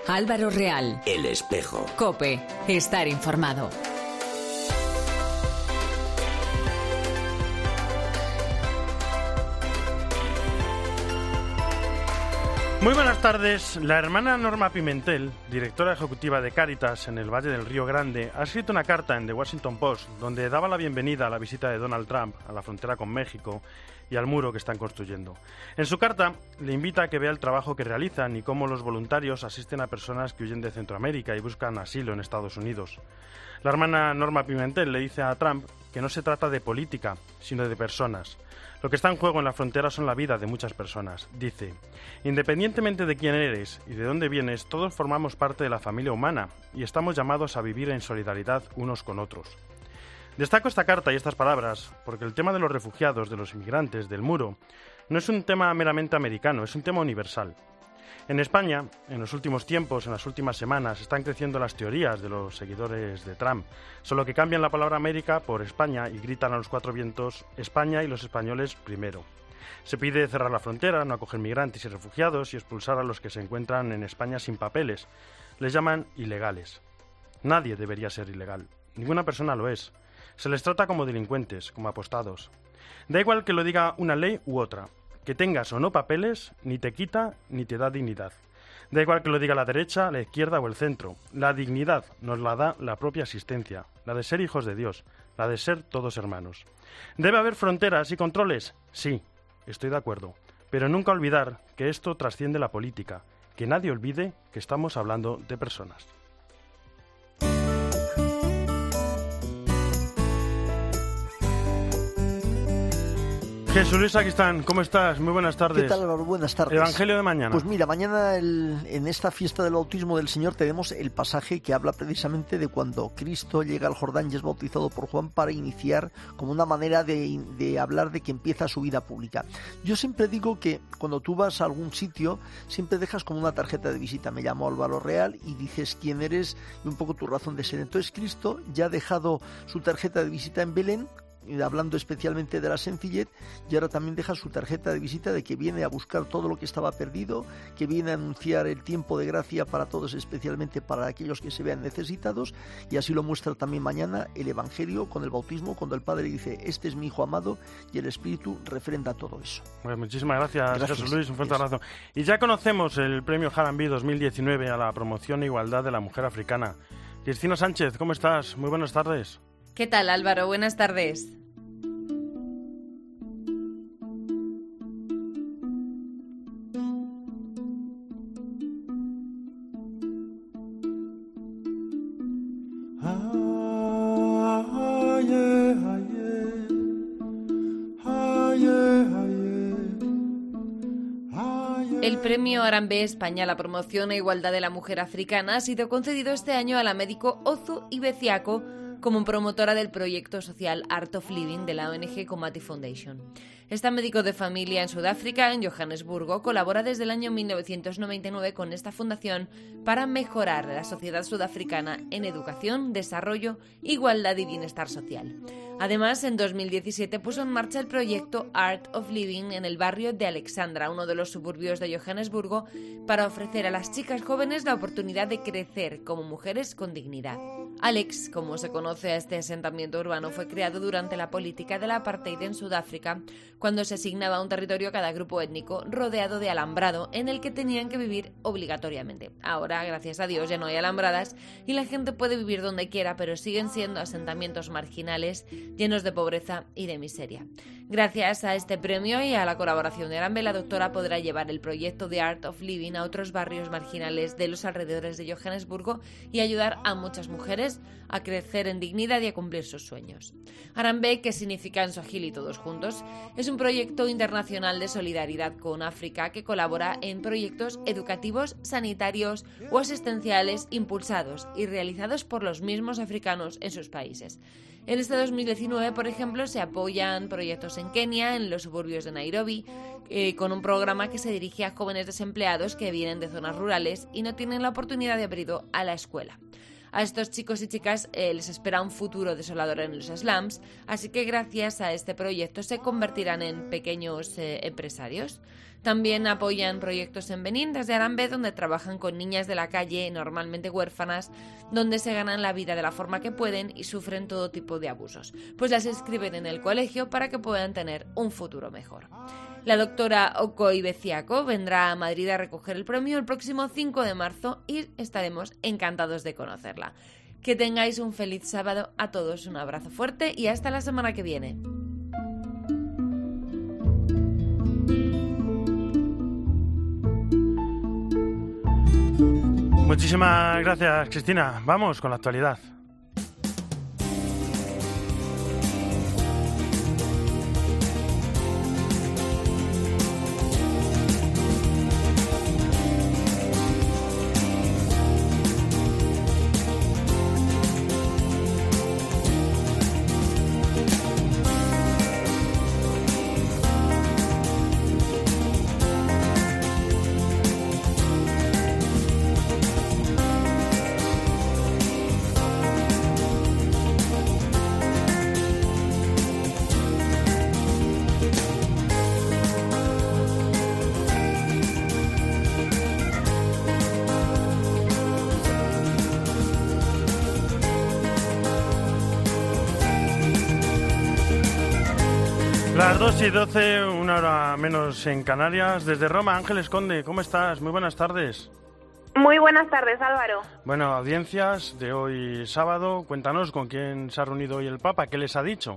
Álvaro Real. El Espejo. COPE. Estar informado. Muy buenas tardes. La hermana Norma Pimentel, directora ejecutiva de Cáritas en el Valle del Río Grande, ha escrito una carta en The Washington Post donde daba la bienvenida a la visita de Donald Trump a la frontera con México y al muro que están construyendo. En su carta le invita a que vea el trabajo que realizan y cómo los voluntarios asisten a personas que huyen de Centroamérica y buscan asilo en Estados Unidos. La hermana Norma Pimentel le dice a Trump que no se trata de política, sino de personas. Lo que está en juego en la frontera son la vida de muchas personas. Dice, independientemente de quién eres y de dónde vienes, todos formamos parte de la familia humana y estamos llamados a vivir en solidaridad unos con otros. Destaco esta carta y estas palabras porque el tema de los refugiados, de los inmigrantes, del muro, no es un tema meramente americano, es un tema universal. En España, en los últimos tiempos, en las últimas semanas, están creciendo las teorías de los seguidores de Trump, solo que cambian la palabra América por España y gritan a los cuatro vientos España y los españoles primero. Se pide cerrar la frontera, no acoger migrantes y refugiados y expulsar a los que se encuentran en España sin papeles. Les llaman ilegales. Nadie debería ser ilegal. Ninguna persona lo es. Se les trata como delincuentes, como apostados. Da igual que lo diga una ley u otra. Que tengas o no papeles, ni te quita ni te da dignidad. Da igual que lo diga la derecha, la izquierda o el centro. La dignidad nos la da la propia existencia, la de ser hijos de Dios, la de ser todos hermanos. ¿Debe haber fronteras y controles? Sí, estoy de acuerdo. Pero nunca olvidar que esto trasciende la política. Que nadie olvide que estamos hablando de personas. Jesús Luis Sacristán, ¿cómo estás? Muy buenas tardes. ¿Qué tal, Álvaro? Buenas tardes. Evangelio de mañana. Pues mira, mañana en esta fiesta del bautismo del Señor tenemos el pasaje que habla precisamente de cuando Cristo llega al Jordán y es bautizado por Juan para iniciar como una manera de hablar de que empieza su vida pública. Yo siempre digo que cuando tú vas a algún sitio siempre dejas como una tarjeta de visita. Me llamo Álvaro Real y dices quién eres y un poco tu razón de ser. Entonces Cristo ya ha dejado su tarjeta de visita en Belén, hablando especialmente de la sencillez, y ahora también deja su tarjeta de visita de que viene a buscar todo lo que estaba perdido, que viene a anunciar el tiempo de gracia para todos, especialmente para aquellos que se vean necesitados, y así lo muestra también mañana el Evangelio con el bautismo, cuando el Padre dice, este es mi Hijo amado, y el Espíritu refrenda todo eso. Pues muchísimas gracias, Jesús Luis, un fuerte abrazo. Y ya conocemos el premio Harambee 2019 a la promoción e igualdad de la mujer africana. Cristina Sánchez, ¿cómo estás? Muy buenas tardes. ¿Qué tal, Álvaro? Buenas tardes. El premio Harambee España a la promoción e igualdad de la mujer africana ha sido concedido este año a la médico Ozu Ibeciako como promotora del proyecto social Art of Living de la ONG Komati Foundation. Esta médico de familia en Sudáfrica, en Johannesburgo, colabora desde el año 1999 con esta fundación para mejorar la sociedad sudafricana en educación, desarrollo, igualdad y bienestar social. Además, en 2017 puso en marcha el proyecto Art of Living en el barrio de Alexandra, uno de los suburbios de Johannesburgo, para ofrecer a las chicas jóvenes la oportunidad de crecer como mujeres con dignidad. Alex, como se conoce a este asentamiento urbano, fue creado durante la política del apartheid en Sudáfrica, cuando se asignaba un territorio a cada grupo étnico rodeado de alambrado en el que tenían que vivir obligatoriamente. Ahora, gracias a Dios, ya no hay alambradas y la gente puede vivir donde quiera, pero siguen siendo asentamientos marginales llenos de pobreza y de miseria. Gracias a este premio y a la colaboración de Harambee, la doctora podrá llevar el proyecto de Art of Living a otros barrios marginales de los alrededores de Johannesburgo y ayudar a muchas mujeres a crecer en dignidad y a cumplir sus sueños. Harambee, que significa en suajili todos juntos, es un proyecto internacional de solidaridad con África que colabora en proyectos educativos, sanitarios o asistenciales impulsados y realizados por los mismos africanos en sus países. En este 2019, por ejemplo, se apoyan proyectos en Kenia, en los suburbios de Nairobi, con un programa que se dirige a jóvenes desempleados que vienen de zonas rurales y no tienen la oportunidad de haber ido a la escuela. A estos chicos y chicas les espera un futuro desolador en los slums, así que gracias a este proyecto se convertirán en pequeños empresarios. También apoyan proyectos en Benín, desde Arambé, donde trabajan con niñas de la calle, normalmente huérfanas, donde se ganan la vida de la forma que pueden y sufren todo tipo de abusos. Pues las inscriben en el colegio para que puedan tener un futuro mejor. La doctora Okoye Beciako vendrá a Madrid a recoger el premio el próximo 5 de marzo y estaremos encantados de conocerla. Que tengáis un feliz sábado. A todos un abrazo fuerte y hasta la semana que viene. Muchísimas gracias, Cristina. Vamos con la actualidad. Las 2:12, una hora menos en Canarias. Desde Roma, Ángeles Conde, ¿cómo estás? Muy buenas tardes. Muy buenas tardes, Álvaro. Bueno, audiencias de hoy sábado. Cuéntanos con quién se ha reunido hoy el Papa, ¿qué les ha dicho?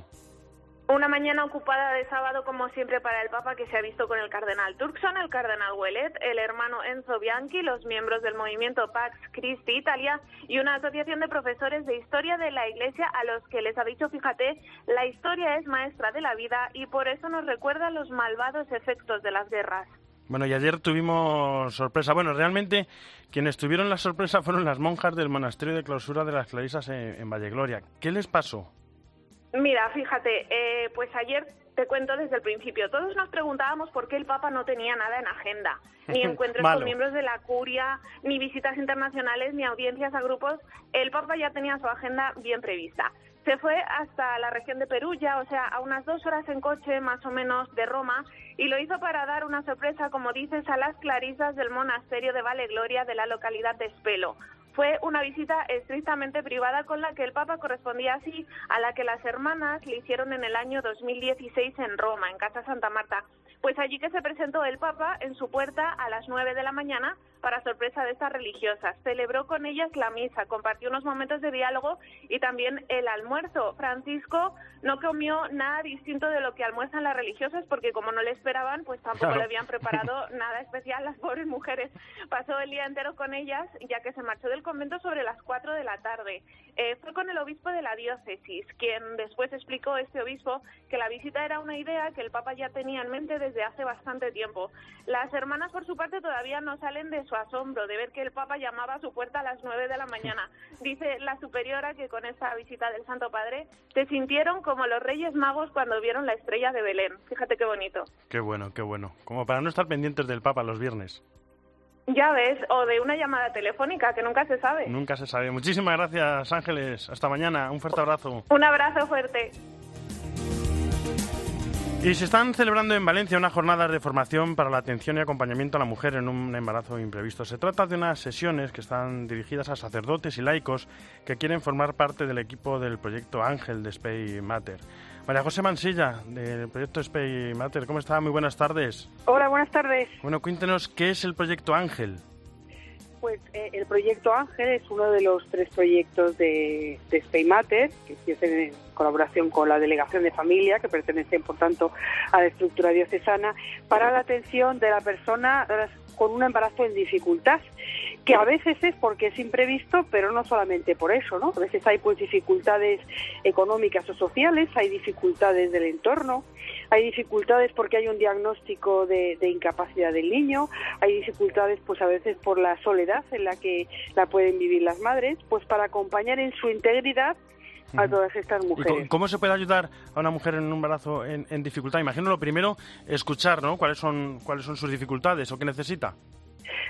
Una mañana ocupada de sábado, como siempre, para el Papa, que se ha visto con el cardenal Turkson, el cardenal Ouellet, el hermano Enzo Bianchi, los miembros del movimiento Pax Christi Italia y una asociación de profesores de historia de la Iglesia a los que les ha dicho, fíjate, la historia es maestra de la vida y por eso nos recuerda los malvados efectos de las guerras. Bueno, y ayer tuvimos sorpresa. Bueno, realmente quienes tuvieron la sorpresa fueron las monjas del monasterio de clausura de las Clarisas en Vallegloria. ¿Qué les pasó? Mira, fíjate, pues ayer te cuento desde el principio. Todos nos preguntábamos por qué el Papa no tenía nada en agenda. Ni encuentros con miembros de la curia, ni visitas internacionales, ni audiencias a grupos. El Papa ya tenía su agenda bien prevista. Se fue hasta la región de Perugia, o sea, a unas 2 horas en coche más o menos de Roma, y lo hizo para dar una sorpresa, como dices, a las clarisas del monasterio de Vallegloria de la localidad de Spelo. Fue una visita estrictamente privada con la que el Papa correspondía así a la que las hermanas le hicieron en el año 2016 en Roma, en Casa Santa Marta. Pues allí que se presentó el Papa en su puerta a las 9 de la mañana para sorpresa de estas religiosas. Celebró con ellas la misa, compartió unos momentos de diálogo y también el almuerzo. Francisco no comió nada distinto de lo que almuerzan las religiosas porque como no le esperaban, pues tampoco le habían preparado nada especial las pobres mujeres. Pasó el día entero con ellas, ya que se marchó del convento sobre las 4 de la tarde. Fue con el obispo de la diócesis, quien después explicó, este obispo, que la visita era una idea que el Papa ya tenía en mente desde hace bastante tiempo. Las hermanas, por su parte, todavía no salen de su asombro de ver que el Papa llamaba a su puerta a las 9 de la mañana. Dice la superiora que con esta visita del Santo Padre se sintieron como los Reyes Magos cuando vieron la estrella de Belén. Fíjate qué bonito. Qué bueno, qué bueno. Como para no estar pendientes del Papa los viernes. Ya ves, o de una llamada telefónica, que nunca se sabe. Nunca se sabe. Muchísimas gracias, Ángeles. Hasta mañana. Un fuerte abrazo. Un abrazo fuerte. Y se están celebrando en Valencia unas jornadas de formación para la atención y acompañamiento a la mujer en un embarazo imprevisto. Se trata de unas sesiones que están dirigidas a sacerdotes y laicos que quieren formar parte del equipo del proyecto Ángel de Spey Mater. María José Mansilla, del proyecto Spey Mater, ¿cómo está? Muy buenas tardes. Hola, buenas tardes. Bueno, cuéntenos, ¿qué es el proyecto Ángel? Pues el proyecto Ángel es uno de los 3 proyectos de Spey Mater, que se hacen en colaboración con la Delegación de Familia, que pertenecen, por tanto, a la estructura diocesana, para la atención de la persona con un embarazo en dificultad, que a veces es porque es imprevisto, pero no solamente por eso, ¿no? A veces hay pues dificultades económicas o sociales, hay dificultades del entorno, hay dificultades porque hay un diagnóstico de incapacidad del niño, hay dificultades pues a veces por la soledad en la que la pueden vivir las madres, pues para acompañar en su integridad a todas estas mujeres. ¿Y cómo se puede ayudar a una mujer en un embarazo en dificultad? Imagino lo primero, escuchar, ¿no? ¿Cuáles son sus dificultades o qué necesita?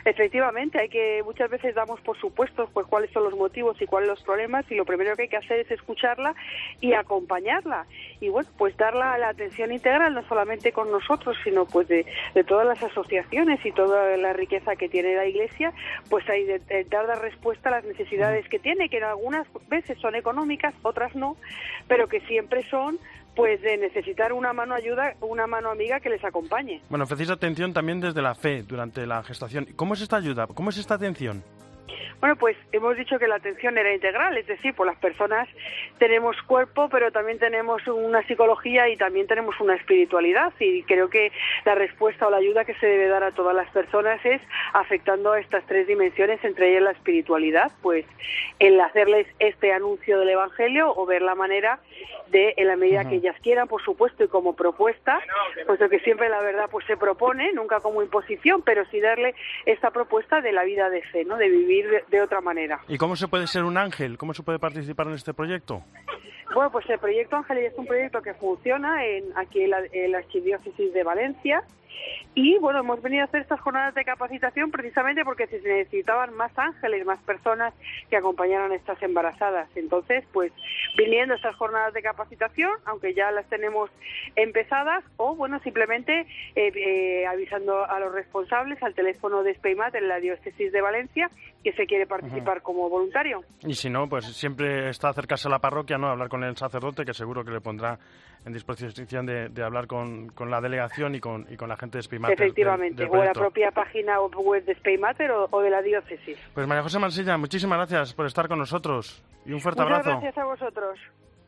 Efectivamente, muchas veces damos por supuesto pues cuáles son los motivos y cuáles los problemas, y lo primero que hay que hacer es escucharla y acompañarla, y bueno, pues darla la atención integral, no solamente con nosotros, sino pues de todas las asociaciones y toda la riqueza que tiene la Iglesia, pues hay de dar respuesta a las necesidades que tiene, que en algunas veces son económicas, otras no, pero que siempre son pues de necesitar una mano amiga que les acompañe. Bueno, ofrecéis atención también desde la fe durante la gestación. ¿Cómo es esta ayuda? ¿Cómo es esta atención? Bueno, pues hemos dicho que la atención era integral, es decir, pues las personas tenemos cuerpo, pero también tenemos una psicología y también tenemos una espiritualidad, y creo que la respuesta o la ayuda que se debe dar a todas las personas es afectando a estas tres dimensiones, entre ellas la espiritualidad, pues el hacerles este anuncio del Evangelio o ver la manera de, en la medida que ellas quieran, por supuesto, y como propuesta, puesto que siempre la verdad pues se propone, nunca como imposición, pero sí darle esta propuesta de la vida de fe, ¿no?, de vivir de otra manera. ¿Y cómo se puede ser un ángel? ¿Cómo se puede participar en este proyecto? Bueno, pues el proyecto Ángel es un proyecto que funciona aquí en la Archidiócesis de Valencia. Y bueno, hemos venido a hacer estas jornadas de capacitación precisamente porque se necesitaban más ángeles, más personas que acompañaran a estas embarazadas. Entonces, pues viniendo estas jornadas de capacitación, aunque ya las tenemos empezadas, o bueno, simplemente avisando a los responsables al teléfono de Speimat en la Diócesis de Valencia que se quiere participar como voluntario. Y si no, pues siempre está acercarse a la parroquia, ¿no?, hablar con el sacerdote, que seguro que le pondrá en disposición de hablar con la delegación y con la gente de Speimater. Efectivamente, o la propia página web de Speimater o de la diócesis. Pues María José Mansilla, muchísimas gracias por estar con nosotros y un fuerte Muchas abrazo. Gracias a vosotros.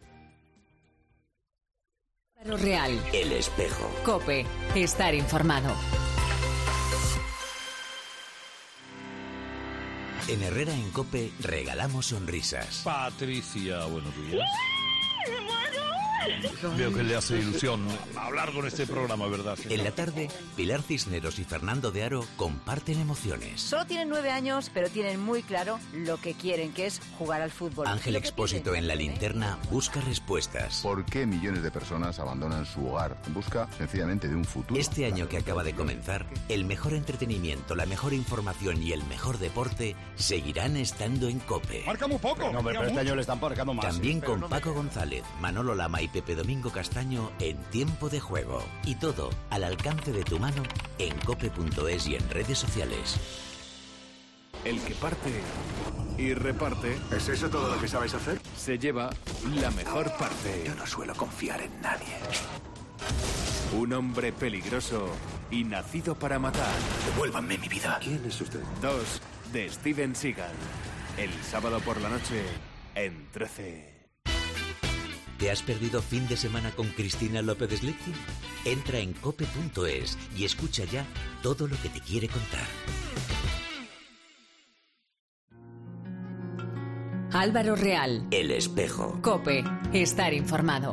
Real. El espejo. COPE. Estar informado. En Herrera en COPE regalamos sonrisas. Patricia, buenos días. Veo que le hace ilusión hablar con este programa, ¿verdad? En la tarde, Pilar Cisneros y Fernando de Aro comparten emociones. Solo tienen 9 años, pero tienen muy claro lo que quieren, que es jugar al fútbol. Ángel Expósito en La Linterna busca respuestas. ¿Por qué millones de personas abandonan su hogar en busca sencillamente de un futuro? Este año que acaba de comenzar, el mejor entretenimiento, la mejor información y el mejor deporte seguirán estando en COPE. Marca muy poco. No, pero este año le están marcando más. También con Paco González, Manolo Lama y Pepe Domingo Castaño en Tiempo de Juego. Y todo al alcance de tu mano en cope.es y en redes sociales. El que parte y reparte. ¿Es eso todo lo que sabes hacer? Se lleva la mejor parte. Yo no suelo confiar en nadie. Un hombre peligroso y nacido para matar. Devuélvanme mi vida. ¿Quién es usted? 2 de Steven Seagal. El sábado por la noche en 13. ¿Te has perdido fin de semana con Cristina López Slichting? Entra en cope.es y escucha ya todo lo que te quiere contar. Álvaro Real. El espejo. COPE. Estar informado.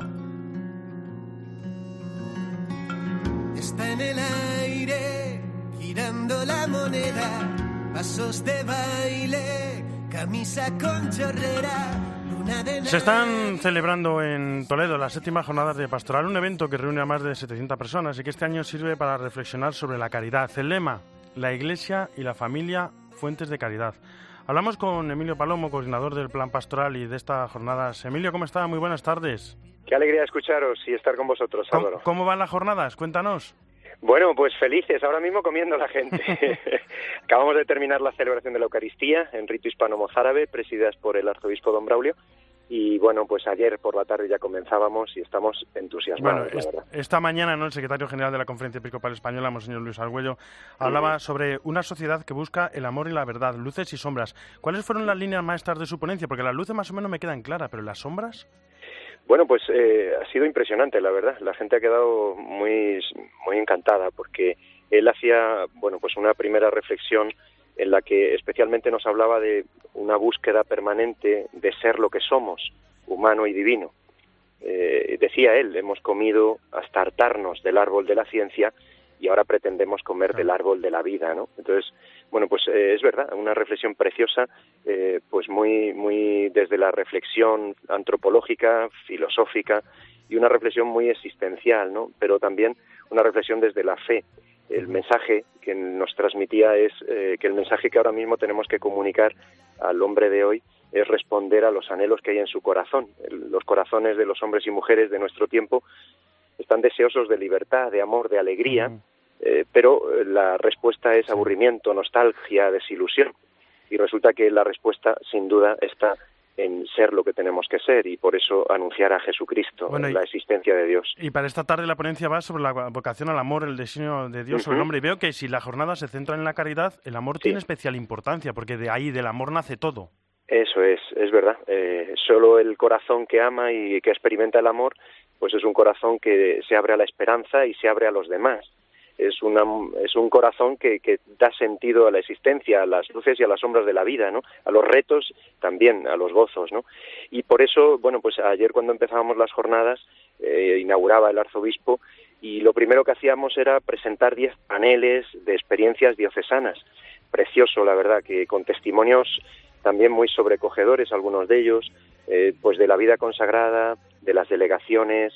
Está en el aire, girando la moneda, pasos de baile, camisa con chorrera. Se están celebrando en Toledo las 7ª jornadas de Pastoral, un evento que reúne a más de 700 personas y que este año sirve para reflexionar sobre la caridad. El lema, la Iglesia y la familia, fuentes de caridad. Hablamos con Emilio Palomo, coordinador del Plan Pastoral y de estas jornadas. Emilio, ¿cómo está? Muy buenas tardes. Qué alegría escucharos y estar con vosotros, Álvaro. ¿Cómo van las jornadas? Cuéntanos. Bueno, pues felices, ahora mismo comiendo la gente. Acabamos de terminar la celebración de la Eucaristía en rito hispano-mozárabe, presididas por el arzobispo don Braulio. Y bueno, pues ayer por la tarde ya comenzábamos y estamos entusiasmados, la verdad. Esta mañana, ¿no?, el secretario general de la Conferencia Episcopal Española, Monseñor Luis Argüello, hablaba sobre una sociedad que busca el amor y la verdad, luces y sombras. ¿Cuáles fueron las líneas maestras de su ponencia? Porque las luces más o menos me quedan claras, pero las sombras... Bueno, pues ha sido impresionante, la verdad. La gente ha quedado muy encantada porque él hacía, bueno, pues una primera reflexión en la que especialmente nos hablaba de una búsqueda permanente de ser lo que somos, humano y divino. Decía él, hemos comido hasta hartarnos del árbol de la ciencia y ahora pretendemos comer del árbol de la vida, ¿no? Entonces, bueno, pues es verdad, una reflexión preciosa, pues muy desde la reflexión antropológica, filosófica y una reflexión muy existencial, ¿no? Pero también una reflexión desde la fe. el mensaje que nos transmitía es que el mensaje que ahora mismo tenemos que comunicar al hombre de hoy es responder a los anhelos que hay en su corazón. Los corazones de los hombres y mujeres de nuestro tiempo están deseosos de libertad, de amor, de alegría, pero la respuesta es aburrimiento, nostalgia, desilusión. Y resulta que la respuesta, sin duda, está en ser lo que tenemos que ser, y por eso anunciar a Jesucristo, la existencia de Dios. Y para esta tarde la ponencia va sobre la vocación al amor, el designio de Dios sobre el hombre. Y veo que si la jornada se centra en la caridad, el amor tiene especial importancia, porque de ahí, del amor, nace todo. Eso es verdad. Solo el corazón que ama y que experimenta el amor, pues es un corazón que se abre a la esperanza y se abre a los demás. Es un corazón que da sentido a la existencia, a las luces y a las sombras de la vida, ¿no? A los retos, también a los gozos, ¿no? Y por eso, bueno, pues ayer cuando empezábamos las jornadas, inauguraba el arzobispo, y lo primero que hacíamos era presentar 10 paneles de experiencias diocesanas. Precioso, la verdad, que con testimonios también muy sobrecogedores, algunos de ellos, pues de la vida consagrada, de las delegaciones,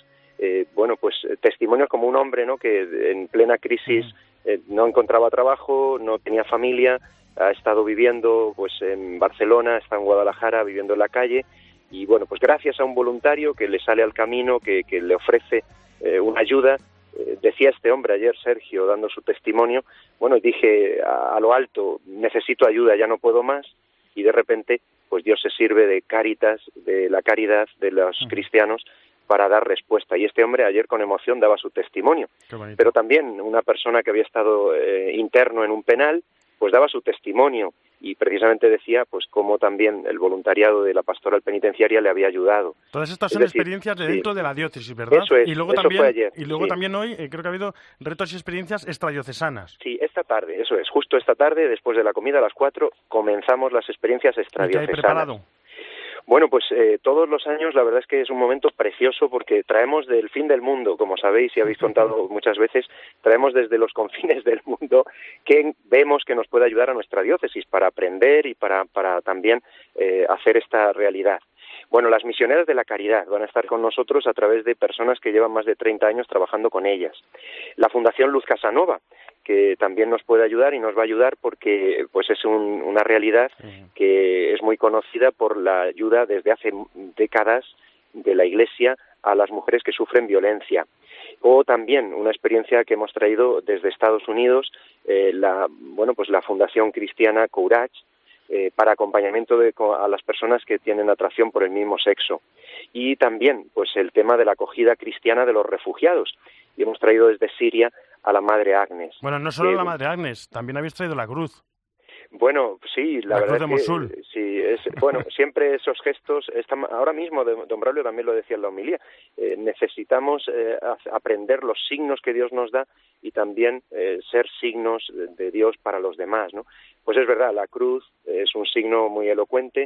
testimonios como un hombre, ¿no?, que en plena crisis no encontraba trabajo, no tenía familia, ha estado viviendo pues en Barcelona, está en Guadalajara, viviendo en la calle, y bueno, pues gracias a un voluntario que le sale al camino, que le ofrece una ayuda. Decía este hombre ayer, Sergio, dando su testimonio, bueno, dije a lo alto, necesito ayuda, ya no puedo más, y de repente pues Dios se sirve de Cáritas, de la caridad de los cristianos, para dar respuesta. Y este hombre ayer con emoción daba su testimonio. Pero también una persona que había estado interno en un penal, pues daba su testimonio, y precisamente decía pues cómo también el voluntariado de la pastoral penitenciaria le había ayudado. Todas estas son experiencias de dentro de la diócesis, ¿verdad? Eso es, y luego eso también, fue ayer. Y luego también hoy creo que ha habido retos y experiencias extradiocesanas. Sí, esta tarde, eso es, justo esta tarde, después de la comida a las 4, comenzamos las experiencias extradiocesanas. ¿Y qué hay preparado? Bueno, pues todos los años la verdad es que es un momento precioso, porque traemos del fin del mundo, como sabéis y habéis contado muchas veces, traemos desde los confines del mundo que vemos que nos puede ayudar a nuestra diócesis para aprender y para también hacer esta realidad. Bueno, las misioneras de la caridad van a estar con nosotros a través de personas que llevan más de 30 años trabajando con ellas. La Fundación Luz Casanova, que también nos puede ayudar y nos va a ayudar porque pues es una realidad que es muy conocida por la ayuda desde hace décadas de la Iglesia a las mujeres que sufren violencia. O también una experiencia que hemos traído desde Estados Unidos, la Fundación Cristiana Courage, para acompañamiento a las personas que tienen atracción por el mismo sexo. Y también pues el tema de la acogida cristiana de los refugiados. Y hemos traído desde Siria a la Madre Agnes. Bueno, no solo la Madre Agnes, también habéis traído la cruz. Bueno, sí, la verdad cruz de Mosul. Sí, siempre esos gestos, ahora mismo don Braulio también lo decía en la homilía, necesitamos aprender los signos que Dios nos da y también ser signos de Dios para los demás, ¿no? Pues es verdad, la cruz es un signo muy elocuente.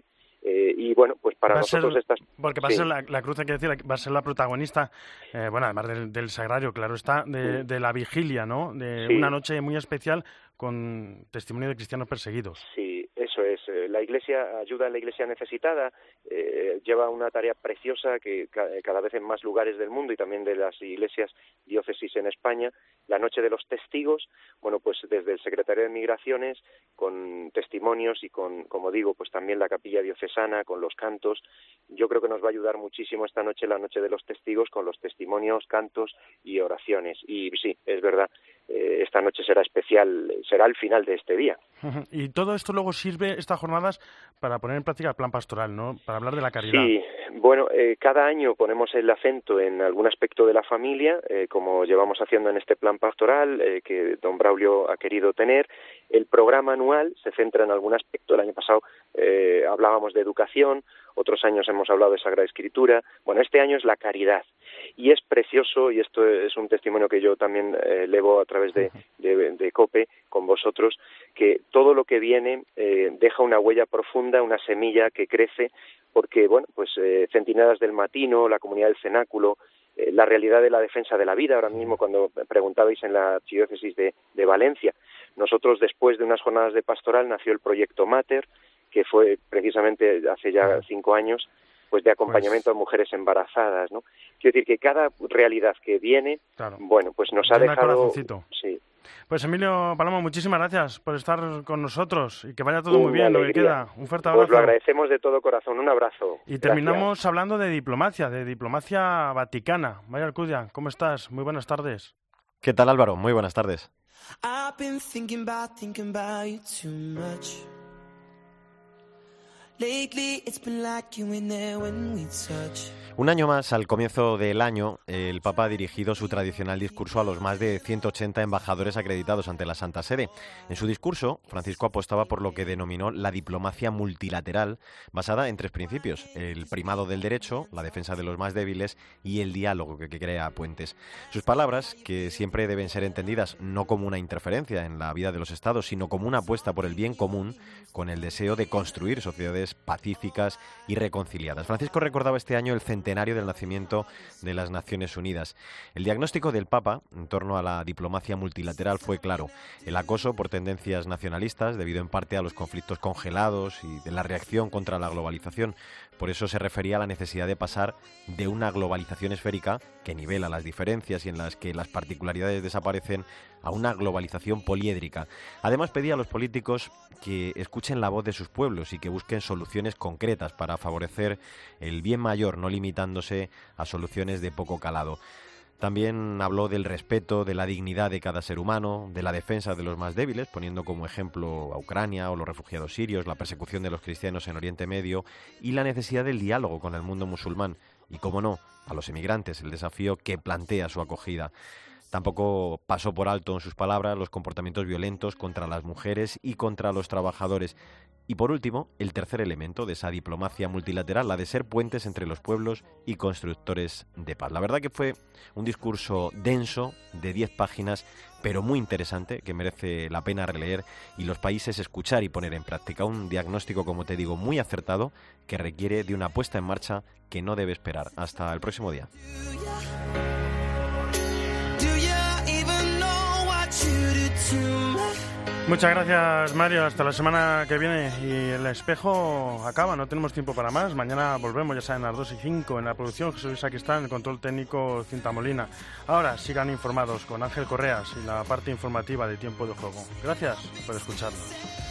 Y bueno, pues para nosotros estas... Porque va a ser la cruz, hay que decir, va a ser la protagonista, además del sagrario, claro está, de la vigilia, ¿no? De una noche muy especial con testimonio de cristianos perseguidos. Sí, eso es. La Iglesia ayuda a la Iglesia necesitada, lleva una tarea preciosa que cada vez en más lugares del mundo y también de las iglesias diócesis en España. La Noche de los Testigos, bueno, pues desde el Secretario de Migraciones, con testimonios y con, como digo, pues también la Capilla Diocesana, con los cantos. Yo creo que nos va a ayudar muchísimo esta noche, la Noche de los Testigos, con los testimonios, cantos y oraciones. Y sí, es verdad, esta noche será especial, será el final de este día. Y todo esto luego sirve, estas jornadas, para poner en práctica el plan pastoral, ¿no? Para hablar de la caridad. Sí, bueno, cada año ponemos el acento en algún aspecto de la familia, como llevamos haciendo en este plan pastoral que don Braulio ha querido tener. El programa anual se centra en algún aspecto. El año pasado hablábamos de educación, otros años hemos hablado de Sagrada Escritura. Bueno, este año es la caridad. Y es precioso, y esto es un testimonio que yo también levo a través de COPE con vosotros, que todo lo que viene deja una huella profunda, una semilla que crece, porque, bueno, pues Centinelas del Matino, la Comunidad del Cenáculo, la realidad de la defensa de la vida, ahora mismo cuando preguntabais en la archidiócesis de Valencia. Nosotros, después de unas jornadas de pastoral, nació el Proyecto Mater, que fue precisamente hace ya 5 años, pues de acompañamiento a mujeres embarazadas, ¿no? Quiero decir que cada realidad que viene, bueno, pues nos ha dejado... Sí. Pues Emilio Palomo, muchísimas gracias por estar con nosotros y que vaya todo muy bien lo que queda. Un fuerte abrazo. Pues lo agradecemos de todo corazón. Un abrazo. Y terminamos hablando de diplomacia vaticana. María Alcudia, ¿cómo estás? Muy buenas tardes. ¿Qué tal, Álvaro? Muy buenas tardes. Un año más, al comienzo del año, el Papa ha dirigido su tradicional discurso a los más de 180 embajadores acreditados ante la Santa Sede. En su discurso, Francisco apostaba por lo que denominó la diplomacia multilateral, basada en 3 principios: el primado del derecho, la defensa de los más débiles y el diálogo que crea puentes. Sus palabras, que siempre deben ser entendidas no como una interferencia en la vida de los estados, sino como una apuesta por el bien común, con el deseo de construir sociedades pacíficas y reconciliadas. Francisco recordaba este año el centenario del nacimiento de las Naciones Unidas. El diagnóstico del Papa en torno a la diplomacia multilateral fue claro: el acoso por tendencias nacionalistas, debido en parte a los conflictos congelados y de la reacción contra la globalización. Por eso se refería a la necesidad de pasar de una globalización esférica, que nivela las diferencias y en las que las particularidades desaparecen, a una globalización poliédrica. Además, pedía a los políticos que escuchen la voz de sus pueblos y que busquen soluciones concretas para favorecer el bien mayor, no limitándose a soluciones de poco calado. También habló del respeto, de la dignidad de cada ser humano, de la defensa de los más débiles, poniendo como ejemplo a Ucrania o los refugiados sirios, la persecución de los cristianos en Oriente Medio y la necesidad del diálogo con el mundo musulmán. Y, cómo no, a los emigrantes, el desafío que plantea su acogida. Tampoco pasó por alto en sus palabras los comportamientos violentos contra las mujeres y contra los trabajadores. Y por último, el tercer elemento de esa diplomacia multilateral, la de ser puentes entre los pueblos y constructores de paz. La verdad que fue un discurso denso, de 10 páginas, pero muy interesante, que merece la pena releer y los países escuchar y poner en práctica. Un diagnóstico, como te digo, muy acertado, que requiere de una puesta en marcha que no debe esperar hasta el próximo día. Muchas gracias, Mario. Hasta la semana que viene. Y el espejo acaba, no tenemos tiempo para más. Mañana volvemos, ya saben, a las 2:05 en la producción. Jesús Luis aquí está, en el control técnico Cinta Molina. Ahora sigan informados con Ángel Correas y la parte informativa de Tiempo de Juego. Gracias por escucharnos.